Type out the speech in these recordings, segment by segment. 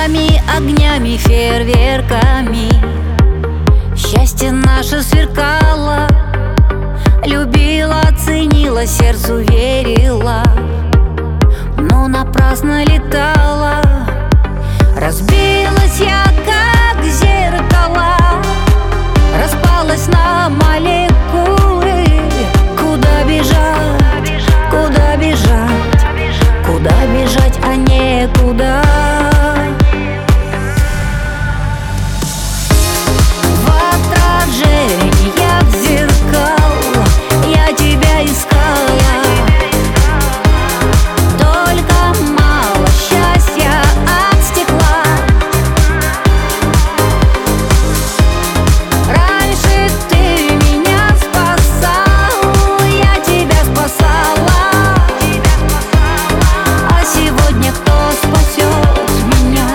огнями, огнями, фейерверками счастье наше сверкало. Любила, ценила, сердцу верила, но напрасно летала. Разбилась я, как зеркало, распалась на молекулы. Куда бежать, куда бежать, куда бежать, а некуда. В отражениях зеркал я тебя искала, только мало счастья от стекла. Раньше ты меня спасал, я тебя спасала, а сегодня кто спасет меня?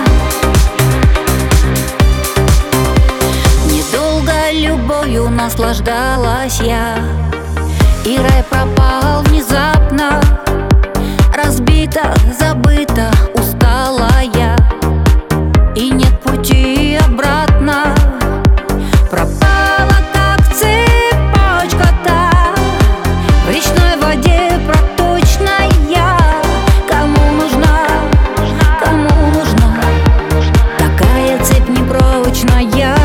Недолго любовью наслаждалась я, и рай пропал внезапно. Разбита, забыта, устала я, и нет пути обратно. Пропала, как цепочка-то в речной воде проточная. Кому нужна такая цепь непрочная?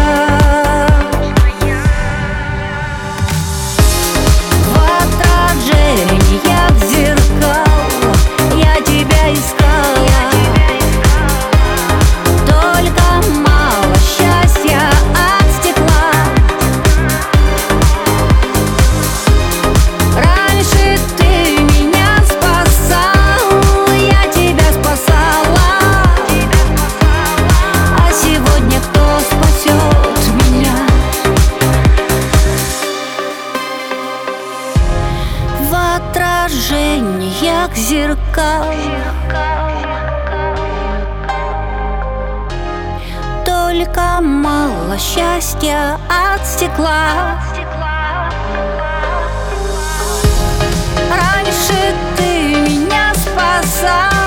В отражениях зеркал я тебя искала, только мало счастья от стекла. Раньше ты меня спасал, я тебя спасала, а сегодня кто спасет меня? В отражениях зеркал только мало счастья от стекла. Раньше ты меня спасал,